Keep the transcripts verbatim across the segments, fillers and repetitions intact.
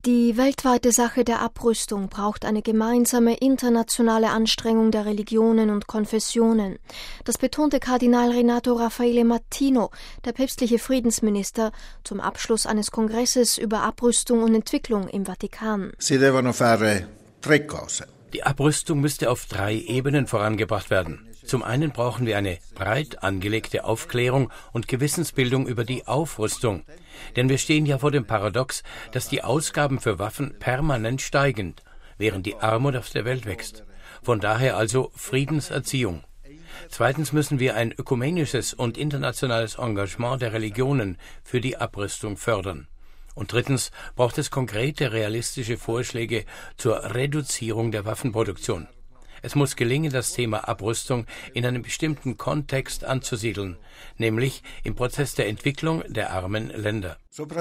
Die weltweite Sache der Abrüstung braucht eine gemeinsame internationale Anstrengung der Religionen und Konfessionen. Das betonte Kardinal Renato Raffaele Martino, der päpstliche Friedensminister, zum Abschluss eines Kongresses über Abrüstung und Entwicklung im Vatikan. Si devono fare tre cose. Die Abrüstung müsste auf drei Ebenen vorangebracht werden. Zum einen brauchen wir eine breit angelegte Aufklärung und Gewissensbildung über die Aufrüstung. Denn wir stehen ja vor dem Paradox, dass die Ausgaben für Waffen permanent steigen, während die Armut auf der Welt wächst. Von daher also Friedenserziehung. Zweitens müssen wir ein ökumenisches und internationales Engagement der Religionen für die Abrüstung fördern. Und drittens braucht es konkrete, realistische Vorschläge zur Reduzierung der Waffenproduktion. Es muss gelingen, das Thema Abrüstung in einem bestimmten Kontext anzusiedeln, nämlich im Prozess der Entwicklung der armen Länder.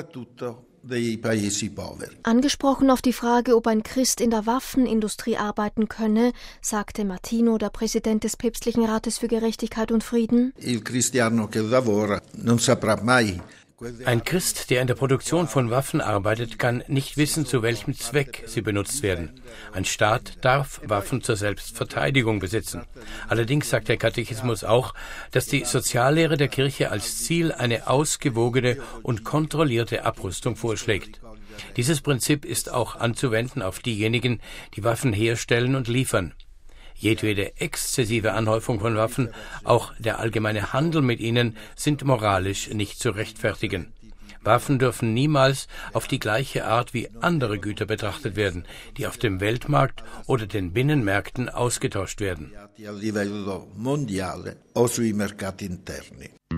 Angesprochen auf die Frage, ob ein Christ in der Waffenindustrie arbeiten könne, sagte Martino, der Präsident des Päpstlichen Rates für Gerechtigkeit und Frieden: Il cristiano che lavora non saprà mai. Ein Christ, der in der Produktion von Waffen arbeitet, kann nicht wissen, zu welchem Zweck sie benutzt werden. Ein Staat darf Waffen zur Selbstverteidigung besitzen. Allerdings sagt der Katechismus auch, dass die Soziallehre der Kirche als Ziel eine ausgewogene und kontrollierte Abrüstung vorschlägt. Dieses Prinzip ist auch anzuwenden auf diejenigen, die Waffen herstellen und liefern. Jedwede exzessive Anhäufung von Waffen, auch der allgemeine Handel mit ihnen, sind moralisch nicht zu rechtfertigen. Waffen dürfen niemals auf die gleiche Art wie andere Güter betrachtet werden, die auf dem Weltmarkt oder den Binnenmärkten ausgetauscht werden.